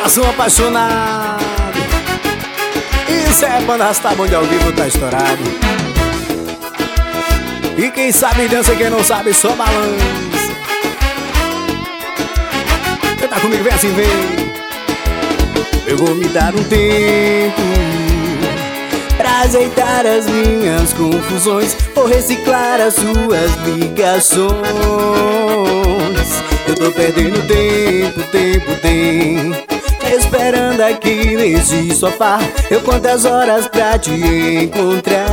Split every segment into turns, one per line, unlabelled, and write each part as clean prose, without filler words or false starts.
coração apaixonado. Isso é quando arrastar bonde ao vivo tá estourado. E quem sabe dança, quem não sabe só balança. Quem tá comigo vem assim, vem. Eu vou me dar um tempo pra azeitar as minhas confusões, vou reciclar as suas ligações. Eu tô perdendo tempo, esperando aqui nesse sofá. Eu conto as horas pra te encontrar.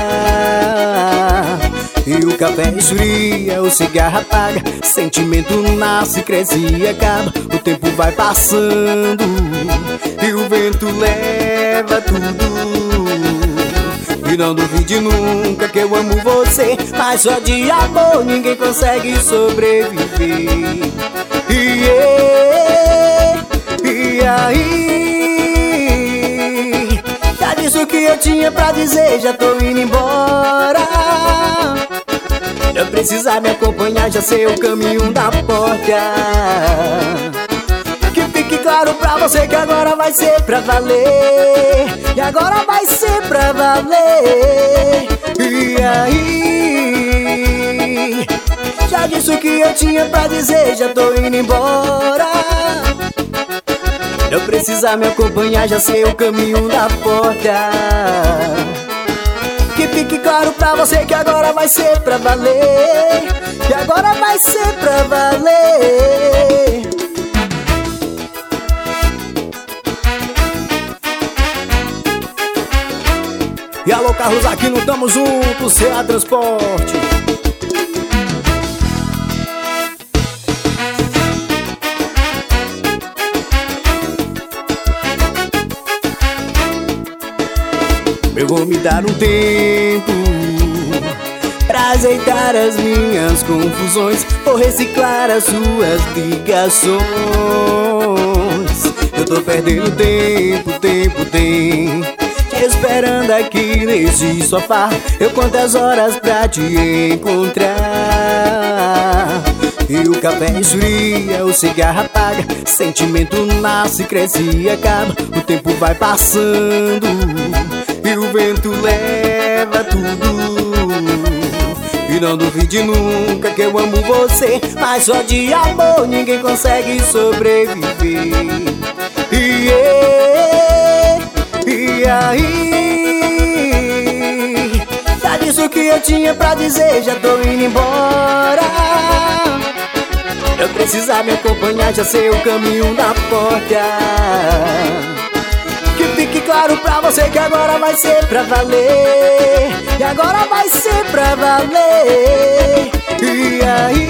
E o café esfria, o cigarro apaga, sentimento nasce, cresce e acaba. O tempo vai passando e o vento leva tudo. E não duvide nunca que eu amo você, mas só de amor ninguém consegue sobreviver. E aí, já disse o que eu tinha pra dizer, já tô indo embora. Não precisa me acompanhar, já sei o caminho da porta. Que fique claro pra você que agora vai ser pra valer. E agora vai ser pra valer. E aí, já disse o que eu tinha pra dizer, já tô indo embora. Não precisa me acompanhar, já sei o caminho da porta. Que fique claro pra você que agora vai ser pra valer. E agora vai ser pra valer. E alô Carlos Aquino, tamo junto, CA Transporte. Eu vou me dar um tempo pra azeitar as minhas confusões, vou reciclar as suas ligações. Eu tô perdendo tempo, esperando aqui nesse sofá. Eu conto as horas pra te encontrar. E o café esfria, o cigarro apaga, sentimento nasce, cresce e acaba. O tempo vai passando e o vento leva tudo. E não duvide nunca que eu amo você, mas só de amor ninguém consegue sobreviver. E aí, já disse o que eu tinha pra dizer, já tô indo embora. Não precisa me acompanhar, já sei o caminho da porta. Que fique claro pra você que agora vai ser pra valer. E agora vai ser pra valer. E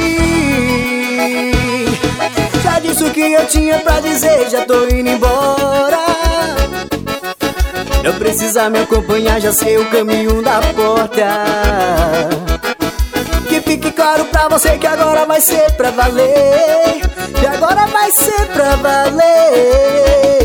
aí, já disse o que eu tinha pra dizer, já tô indo embora. Não precisa me acompanhar, já sei o caminho da porta. Que fique claro pra você que agora vai ser pra valer. E agora vai ser pra valer.